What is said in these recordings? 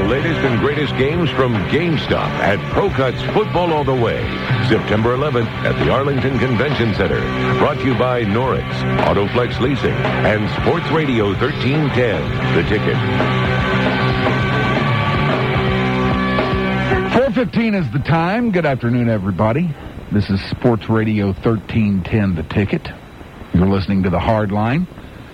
latest and greatest games from GameStop at Pro Cuts Football All the Way. September 11th at the Arlington Convention Center. Brought to you by Norix, Autoflex Leasing, and Sports Radio 1310. The Ticket. 4:15 is the time. Good afternoon, everybody. This is Sports Radio 1310, The Ticket. You're listening to The Hard Line.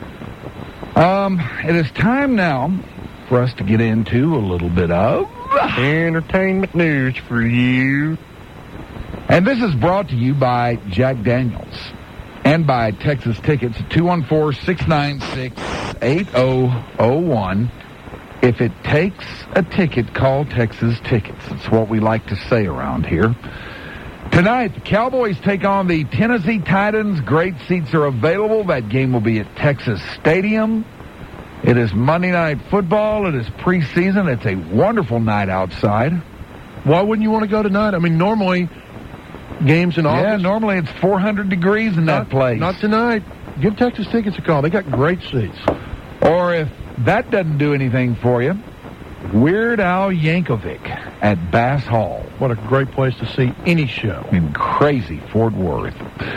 It is time now for us to get into a little bit of entertainment news for you. And this is brought to you by Jack Daniels and by Texas Tickets, 214-696-8001. If it takes a ticket, call Texas Tickets. It's what we like to say around here. Tonight, the Cowboys take on the Tennessee Titans. Great seats are available. That game will be at Texas Stadium. It is Monday Night Football. It is preseason. It's a wonderful night outside. Why wouldn't you want to go tonight? I mean, normally, games in August. Yeah, normally it's 400 degrees in that place. Not tonight. Give Texas Tickets a call. They got great seats. Or if that doesn't do anything for you, Weird Al Yankovic at Bass Hall. What a great place to see any show. In crazy Fort Worth.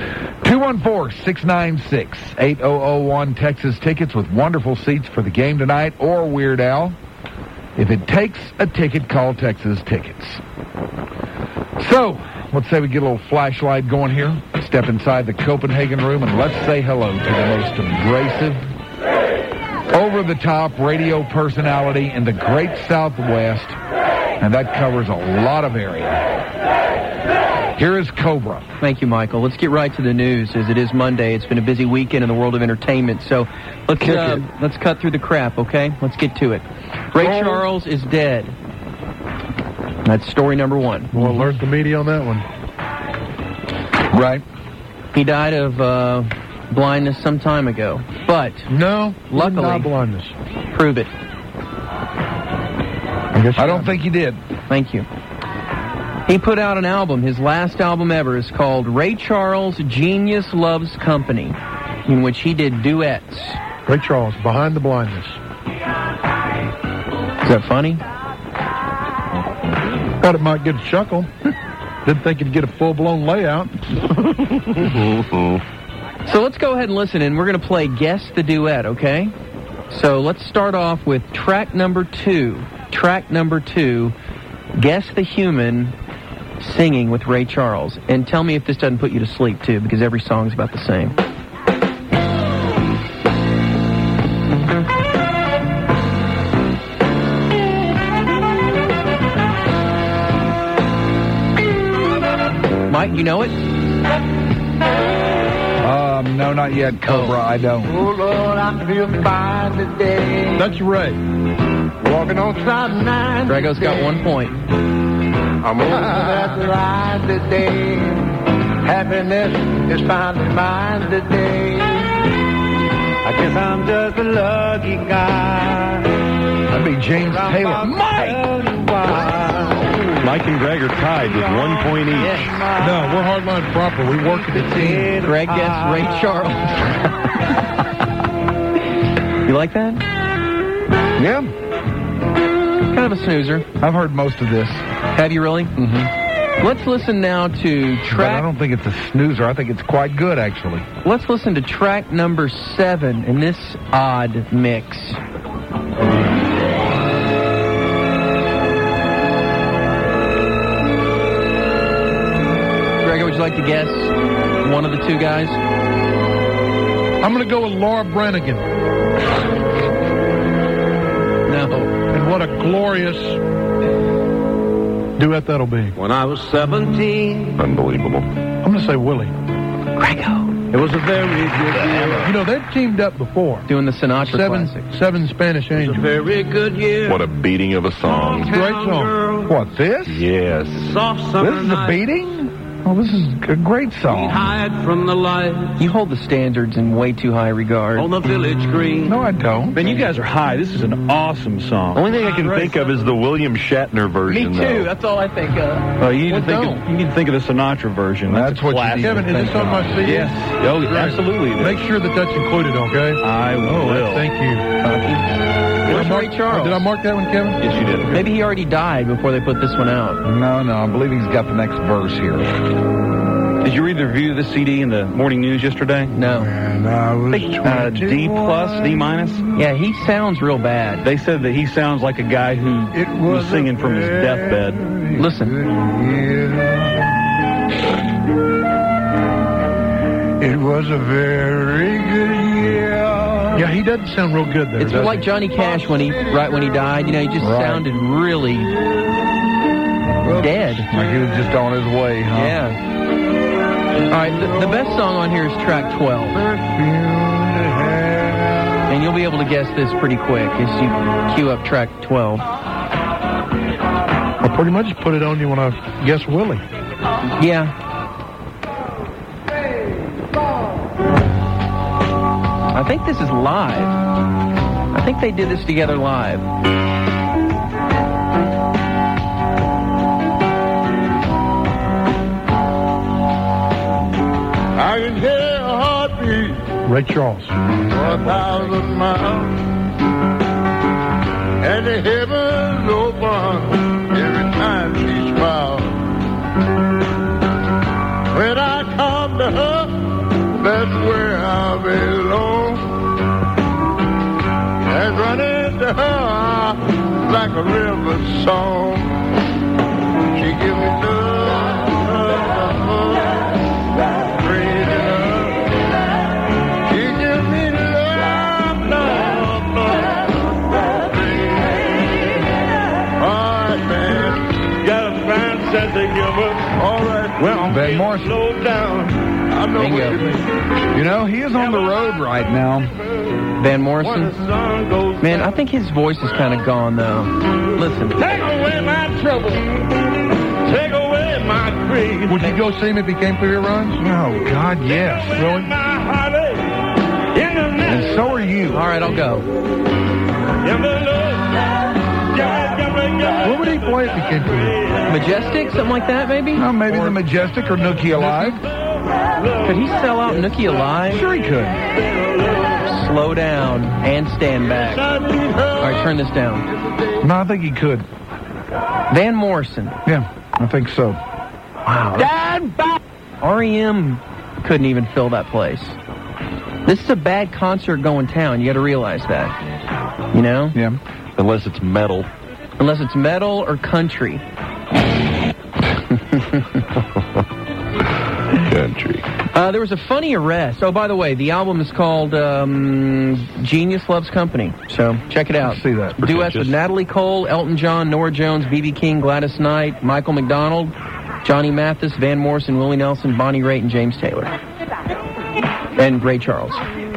214-696-8001 Texas Tickets with wonderful seats for the game tonight, or Weird Al. If it takes a ticket, call Texas Tickets. So, let's say we get a little flashlight going here. Step inside the Copenhagen room and let's say hello to the most abrasive, over-the-top radio personality in the great Southwest, and that covers a lot of area. Here is Cobra. Thank you, Michael. Let's get right to the news, as it is Monday. It's been a busy weekend in the world of entertainment, so let's cut through the crap, okay? Let's get to it. Ray Charles is dead. That's story number one. We'll alert the media on that one. Right. He died of blindness some time ago, but no, luckily, not blindness. Prove it. I don't think he did. Thank you. He put out an album. His last album ever is called Ray Charles Genius Loves Company, in which he did duets. Ray Charles, Behind the Blindness. Is that funny? Thought it might get a chuckle. Didn't think it'd get a full-blown layout. So let's go ahead and listen, and we're going to play Guess the Duet, okay? So let's start off with track number 2. Track number 2, Guess the Human singing with Ray Charles. And tell me if this doesn't put you to sleep, too, because every song's about the same. Mike, you know it? No, not yet, Cobra. I don't. Oh, Lord, I feel fine today. That's Ray. Walking on Cloud 9. Drago's got 1 point. I'm over that ride today. Happiness is finally mine today. I guess I'm just a lucky guy. That'd be James Taylor. Mike and Greg are tied with 1 point each. No, we're hardline proper. We work as a team. Greg guessed Ray Charles. You like that? Yeah. Kind of a snoozer. I've heard most of this. Have you really? Mm-hmm. Let's listen now to But track... I don't think it's a snoozer. I think it's quite good, actually. Let's listen to track number 7 in this odd mix. Gregor, would you like to guess one of the two guys? I'm going to go with Laura Branigan. No. And what a glorious duet that'll be. When I was 17. Unbelievable. I'm going to say Willie. Grego. It was a very good year. You know, they've teamed up before. Doing the Sinatra classic. Seven Spanish It was Angels. a very good year. What a beating of a song. Great song. What, this? Yes. Soft summer This is a night. beating? Oh, this is a great song. Hide from the light You hold the standards in way too high regard. on the village green. No, I don't. Man, you guys are high. This is an awesome song. Only thing I can think of is the William Shatner Me version. too. Though. That's all I think of. You need, Well, you need to think of the Sinatra version. That's a what you classic. need. Kevin, is this on my CD? Yes. Oh, absolutely. it is. Make sure that that's included, okay? I will. Thank you. Where's Ray Charles? Did I mark that one, Kevin? Yes, you did. Maybe he already died before they put this one out. No, I believe he's got the next verse here. Did you read the review of this CD in the morning news yesterday? No. And I was D+, D-? Yeah, he sounds real bad. They said that he sounds like a guy who was singing from his deathbed. Listen. It was a very good year. Yeah, he doesn't sound real good there. It's like Johnny Cash when he died. You know, he just sounded really dead. Like he was just on his way, huh? Yeah. All right, the best song on here is track 12. And you'll be able to guess this pretty quick as you cue up track 12. I pretty much put it on you when I guess Willie. Yeah. I think this is live. I think they did this together live. I can hear a heartbeat Ray Charles. for 1,000 miles, and the heavens open every time she smiles. When I come to her, that's where I belong, and running to her like a river song. She gives me Well, Van Morrison. Bingo. You know, he is on the road right now. Van Morrison. Man, I think his voice is kind of gone, though. Listen. Take away my trouble. Take away my grief. Would you go see him if he came through your runs? Oh, God, yes. Really? And so are you. All right, I'll go. What would he play if he came through here? Majestic, something like that, maybe? Maybe the Majestic or Nookie Alive. Could he sell out Nookie Alive? Sure he could. Slow down and stand back. All right, turn this down. No, I think he could. Van Morrison. Yeah, I think so. Wow. REM couldn't even fill that place. This is a bad concert going town. You got to realize that. You know? Yeah. Unless it's metal. Unless it's metal or country. Country. There was a funny arrest. Oh, by the way, the album is called Genius Loves Company. So check it out. Let's see that. Duets with Natalie Cole, Elton John, Norah Jones, B.B. King, Gladys Knight, Michael McDonald, Johnny Mathis, Van Morrison, Willie Nelson, Bonnie Raitt, and James Taylor. And Ray Charles.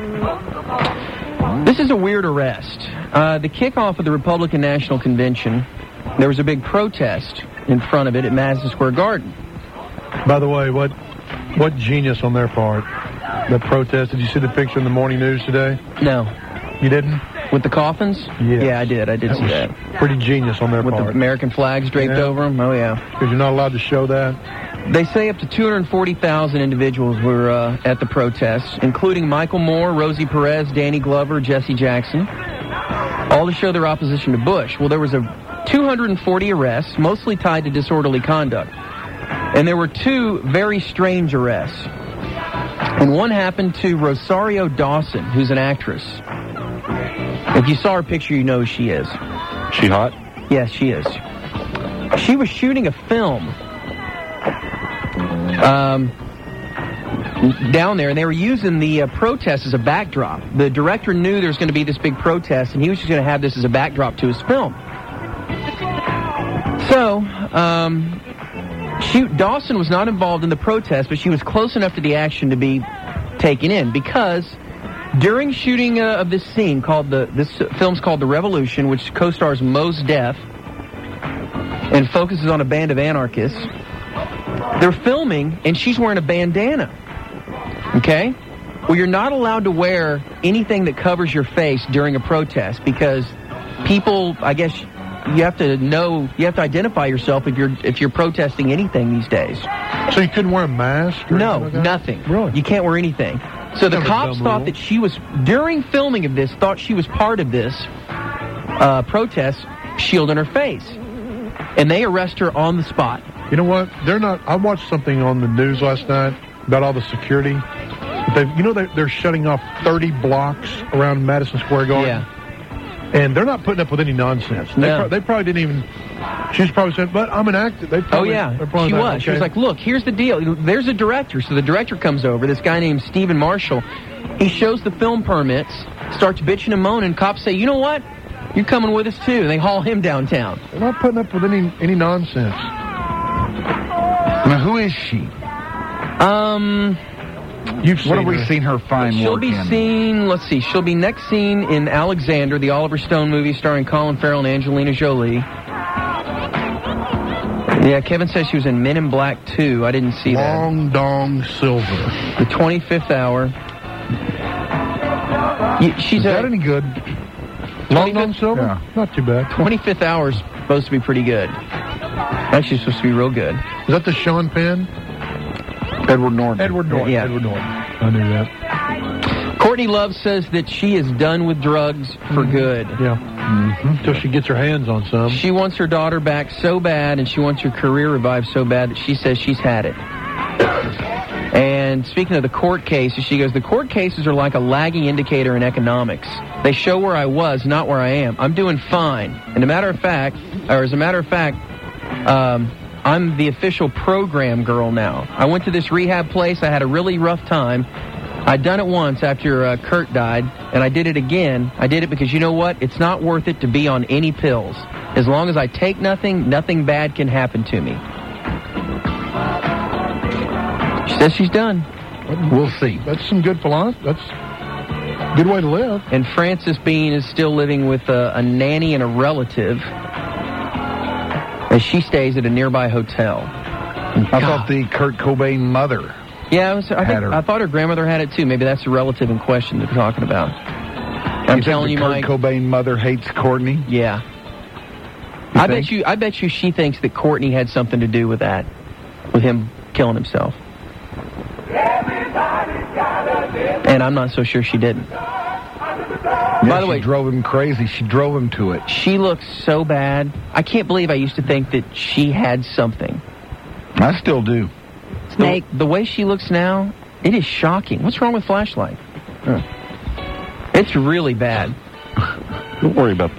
This is a weird arrest. The kickoff of the Republican National Convention, there was a big protest in front of it at Madison Square Garden. By the way, what genius on their part. The protest. Did you see the picture in the morning news today? No. You didn't? With the coffins? Yes. Yeah, I did. I did see that. Pretty genius on their With part. the American flags draped over them? Oh, yeah. Because you're not allowed to show that. They say up to 240,000 individuals were at the protests, including Michael Moore, Rosie Perez, Danny Glover, Jesse Jackson, all to show their opposition to Bush. Well, there was 240 arrests, mostly tied to disorderly conduct. And there were two very strange arrests. And one happened to Rosario Dawson, who's an actress. If you saw her picture, you know who she is. She hot? Yes, she is. She was shooting a film down there, and they were using the protest as a backdrop. The director knew there was going to be this big protest, and he was just going to have this as a backdrop to his film. So, Dawson was not involved in the protest, but she was close enough to the action to be taken in, because during shooting of this scene this film's called The Revolution, which co-stars Mos Def and focuses on a band of anarchists, they're filming, and she's wearing a bandana. Okay? Well, you're not allowed to wear anything that covers your face during a protest, because people, I guess, you have to identify yourself if you're protesting anything these days. So you couldn't wear a mask? Or No, anything like that? nothing. Really? You can't wear anything. So the Kind of a cops dumb thought rule. that she was, during filming of this, thought she was part of this, protest, shielding her face. And they arrest her on the spot. You know what? They're not. I watched something on the news last night about all the security. They're shutting off 30 blocks around Madison Square Garden. Yeah. And they're not putting up with any nonsense. No. They probably didn't even. She was probably saying, "But I'm an actor." They probably, she was. Okay. She was like, "Look, here's the deal. There's a director." So the director comes over. This guy named Stephen Marshall. He shows the film permits, starts bitching and moaning. Cops say, "You know what? You're coming with us too." And they haul him downtown. They're not putting up with any nonsense. Now, who is she? What have we seen her fine She'll work be in? seen, let's see, she'll be next seen in Alexander, the Oliver Stone movie starring Colin Farrell and Angelina Jolie. Yeah, Kevin says she was in Men in Black 2. I didn't see that. Long Dong Silver. The 25th Hour. She's Is that any good? Long Dong Silver? Yeah. Not too bad. 25th Hour is supposed to be pretty good. Actually, it's supposed to be real good. Is that the Sean Penn? Edward Norton. Edward Norton. Yeah. Edward Norton. I knew that. Courtney Love says that she is done with drugs for good. Yeah. Until she gets her hands on some. She wants her daughter back so bad, and she wants her career revived so bad that she says she's had it. And speaking of the court cases, she goes, the court cases are like a lagging indicator in economics. They show where I was, not where I am. I'm doing fine. And as a matter of fact, I'm the official program girl now. I went to this rehab place. I had a really rough time. I'd done it once after Kurt died, and I did it again. I did it because, you know what? It's not worth it to be on any pills. As long as I take nothing, nothing bad can happen to me. She says she's done. We'll see. That's some good philosophy. That's a good way to live. And Frances Bean is still living with a nanny and a relative as she stays at a nearby hotel. I thought the Kurt Cobain mother. Yeah, I thought her grandmother had it too. Maybe that's the relative in question that we're talking about. I'm telling you, Kurt Mike. Cobain mother hates Courtney. Yeah. I bet you she thinks that Courtney had something to do with that, with him killing himself. And I'm not so sure she didn't. By the way, drove him crazy. She drove him to it. She looks so bad. I can't believe I used to think that she had something. I still do. Snake. The way she looks now, it is shocking. What's wrong with Flashlight? It's really bad. Don't worry about the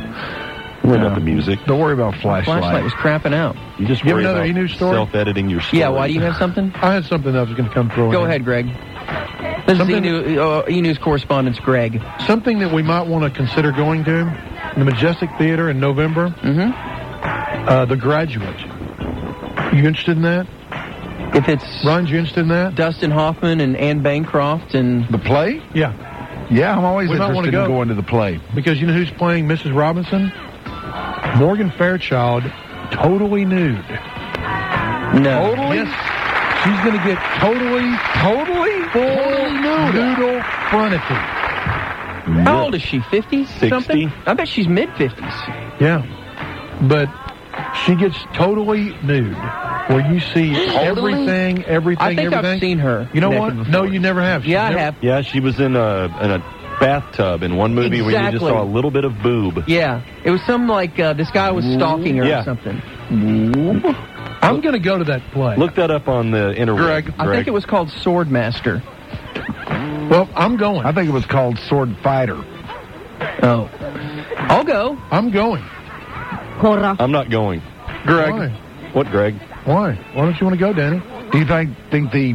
music. Don't worry about Flashlight. Flashlight was crapping out. You just You have worry another about E-News story? self-editing your story. Yeah, why do you have something? I had something that was going to come through. Go ahead, Greg. This is E-News correspondent Greg. Something that we might want to consider going to, the Majestic Theater in November. Mm-hmm. The Graduate. You interested in that? If it's Ron, you interested in that? Dustin Hoffman and Anne Bancroft and The play? Yeah. Yeah, I'm always We might wanna interested in go. going to the play. Because you know who's playing Mrs. Robinson? Morgan Fairchild, totally nude. no. Totally? Yes. She's going to get totally full noodle frontage. How old is she? 50? 60? Something? I bet she's mid-50s. Yeah. But she gets totally nude. Where you see everything. I think I've seen her. You know what? naked No, before. you never have. Yeah, I have. Yeah, she was in a bathtub in one movie where you just Exactly. saw a little bit of boob. Yeah. It was some this guy was stalking her Yeah. or something. I'm going to go to that play. Look that up on the interweb. Greg. I think it was called Swordmaster. Well, I'm going. I think it was called Sword Fighter. Oh. I'll go. I'm going. I'm not going. Greg, Why? What, Greg? Why? Why don't you want to go, Danny? do you think the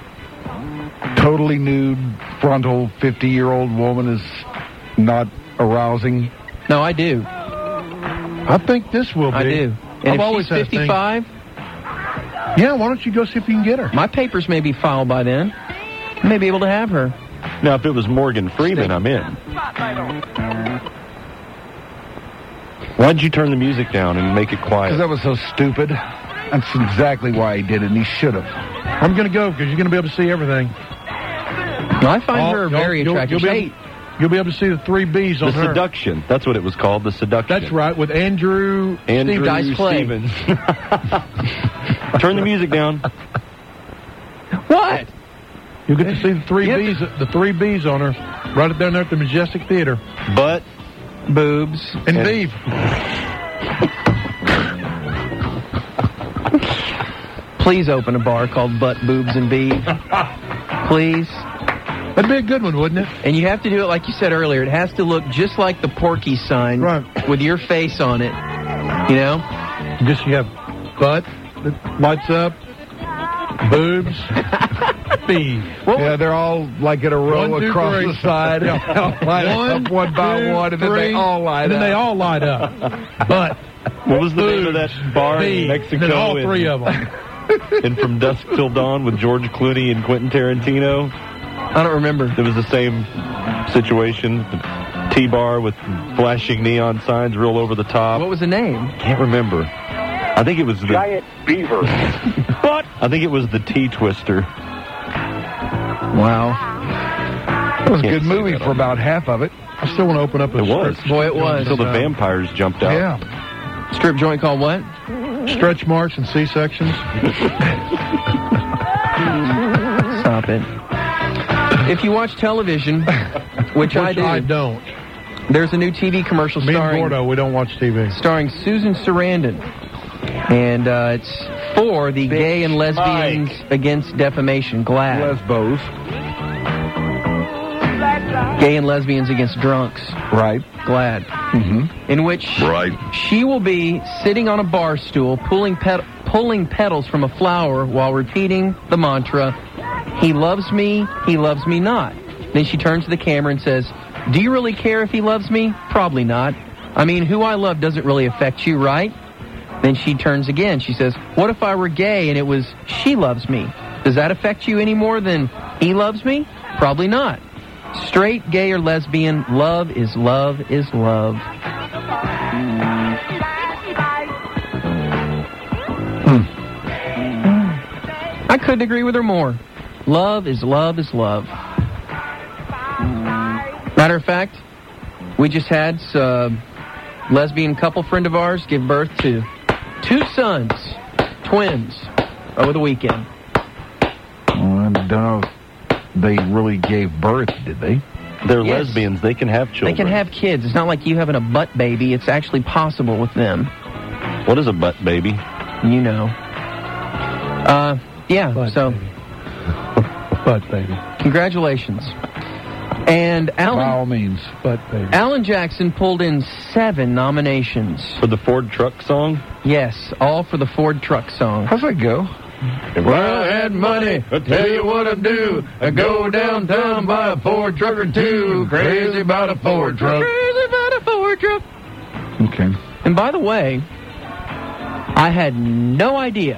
totally nude frontal 50-year-old woman is not arousing? No, I do. I think this will be. I do. And I've if always she's had a thing. 55, Yeah, why don't you go see if you can get her? my papers may be filed by then. I may be able to have her. Now, if it was Morgan Freeman, I'm in. Why'd you turn the music down and make it Because quiet? that was so stupid. That's exactly why he did it, and he should have. I'm going to go because you're going to be able to see everything. No, I find her very attractive. You'll be able to see the 3 B's The on her. Seduction. That's what it was called, The Seduction. That's right, with Andrew Dice Clay. Stevens. Turn the music down. What? You'll get to see the 3 Yep. B's. The 3 B's on her, right up down there at the Majestic Theater. But boobs, and beef. Please open a bar called Butt, Boobs, and Beef. Please. That'd be a good one, wouldn't it? And you have to do it like you said earlier. It has to look just like the Porky sign, right, with your face on it. You know? Just you have butt that lights up, boobs, beef. Yeah, they're all like in a row 1, 2, across 3. the side. Light up one by one, and then they all light up. And then they all light up. But what was the name of that bar in Mexico? And then all three of them. And From Dusk Till Dawn with George Clooney and Quentin Tarantino. I don't remember. It was the same situation. The T-bar with flashing neon signs real over the top. What was the name? Can't remember. I think it was the Giant Beaver. But I think it was the T-Twister. Wow. It was a good movie for about half of it. I still want to open up a It was. Boy, it was. Until the vampires jumped out. Yeah. Strip joint called what? Stretch marks and C-sections. Stop it. If you watch television, which I do. I don't. There's a new TV commercial Me and starring Gordo, we don't watch TV. starring Susan Sarandon. And it's for the Gay and Lesbians Against Defamation, GLAD. Lesbos. Gay and Lesbians Against Drunks, Right. GLAD. Mm-hmm. In which Right. she will be sitting on a bar stool, pulling petals from a flower while repeating the mantra, "He loves me not." Then she turns to the camera and says, "Do you really care if he loves me? Probably not. I mean, who I love doesn't really affect you, right?" Then she turns again. She says, "What if I were gay and it was she loves me? Does that affect you any more than he loves me? Probably not. Straight, gay, or lesbian, love is love is love." I couldn't agree with her more. Love is love is love. Matter of fact, we just had a lesbian couple friend of ours give birth to 2 sons, twins, over the weekend. I don't know if they really gave birth, did they? They're Yes. lesbians. They can have children. They can have kids. It's not like you having a butt baby. It's actually possible with them. What is a butt baby? You know. Yeah, Butt so baby. Butt baby. congratulations. And By all Alan, means. Butt baby. Alan Jackson pulled in 7 nominations. For the Ford truck song? Yes, all for the Ford truck song. How's that go? If I had money, I'd tell you what I'd do. I'd go downtown, buy a Ford truck or 2. Crazy about a Ford truck. Crazy about a Ford truck. Okay. And by the way, I had no idea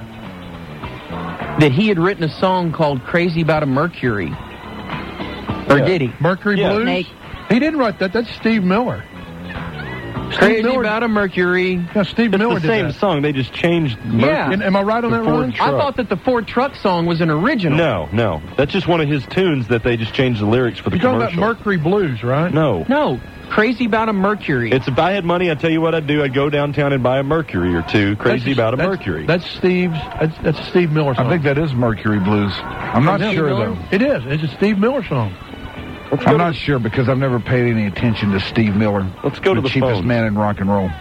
that he had written a song called Crazy About a Mercury. Or did he? Mercury Yeah. Blues? Snake. He didn't write that. That's Steve Miller. Crazy Miller- About a Mercury. Yeah, Steve It's Miller the did same that. song. They just changed Yeah. And am I right on The that, Ford Ron? truck. I thought that the Ford truck song was an original. No. That's just one of his tunes that they just changed the lyrics for the You're talking about commercial. Mercury Blues, right? No. No, Crazy About a Mercury. It's if I had money, I'd tell you what I'd do. I'd go downtown and buy a Mercury or 2. Crazy about a Mercury. That's Steve's. That's a Steve Miller song. I think that is Mercury Blues. I'm not sure, though. It is. It's a Steve Miller song. I'm not sure because I've never paid any attention to Steve Miller. Let's go to the cheapest phones. man in rock and roll.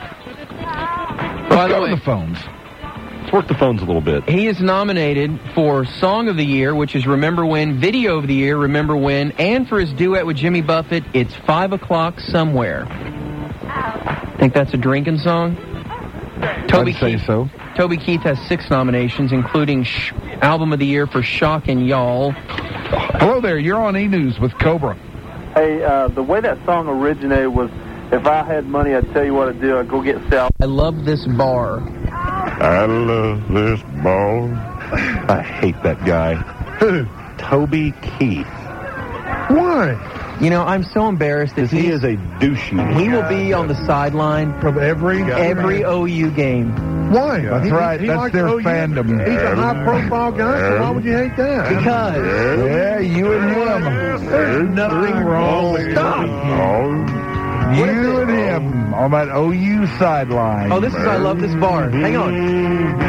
By Let's the go way, to the phones. Let's work the phones a little bit. he is nominated for Song of the Year, which is Remember When, Video of the Year, Remember When, and for his duet with Jimmy Buffett, It's 5 O'Clock Somewhere. Think that's a drinking song? Toby I'd say Keith, so. Toby Keith has 6 nominations, including Album of the Year for Shock and Y'all. Hello there. You're on E-News with Cobra. Hey, the way that song originated was, if I had money, I'd tell you what I'd do. I'd go get Sal. I love this bar. I love this ball. I hate that guy. Who? Toby Keith. Why? You know, I'm so embarrassed that He is a douchey. he will be on the sideline From every OU game. Why? That's right. That's likes their OU. fandom. He's a high-profile guy, so why would you hate that? Because Yeah, you and him. There's nothing wrong with Stop. You and him on that OU sideline. oh, this is I love this bar. Hang on.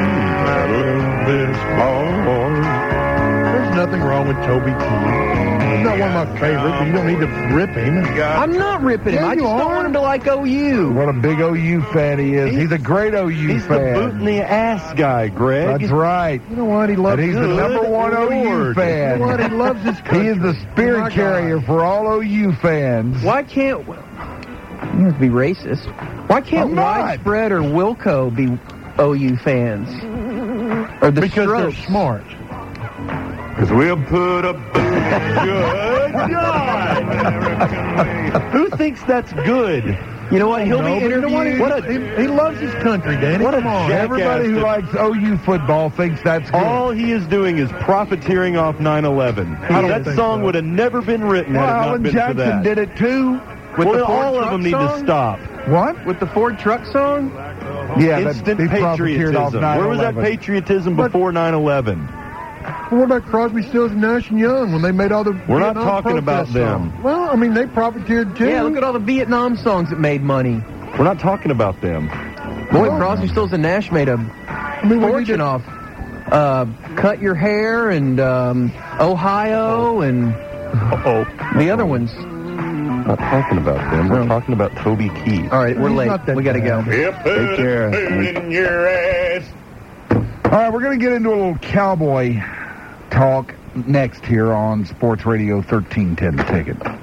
There's nothing wrong with Toby Keith. He's not one of my favorites, but you don't need to rip him. I'm not ripping him. Yeah, I you just don't are. want him to like OU. What a big OU fan he is. He's a great OU He's the fan. boot in the ass guy, Greg. That's right. You know what? He loves And he's the good. number one OU Lord. fan. You know what? He loves his country. He is the My spirit God. carrier for all OU fans. Why can't... You have to be racist. Why can't I'm not. Widespread or Wilco be OU fans? Or the Because they're Strokes? smart. Because we'll put a good God. Who thinks that's good? You know what? He'll No, be but you know interviewed. what? He loves his country, Danny. What a Come on. jackass. Everybody who likes OU football thinks that's good. All he is doing is profiteering off 9/11. I don't That think song so. would have never been written had it Well, not Alan been for Jackson that. did it too. With Well, the Ford all of truck them need song? to stop. What? With the Ford truck song? Yeah, Instant he profiteered off patriotism. Where was that 9/11. patriotism But- before 9/11? What about Crosby, Stills, and Nash and Young when they made all the We're not Vietnam talking about protest them. songs? Well, I mean, they profiteered too. Yeah, look at all the Vietnam songs that made money. We're not talking about them. Boy, Crosby, Stills, and Nash made a I mean, we need fortune to- off Cut Your Hair and Ohio and the other ones. Not talking about them. We're talking about Toby Keith. All right, we're He's late. not that We got to go. bad. Take care. All right, we're going to get into a little cowboy talk next here on Sports Radio 1310 The Ticket.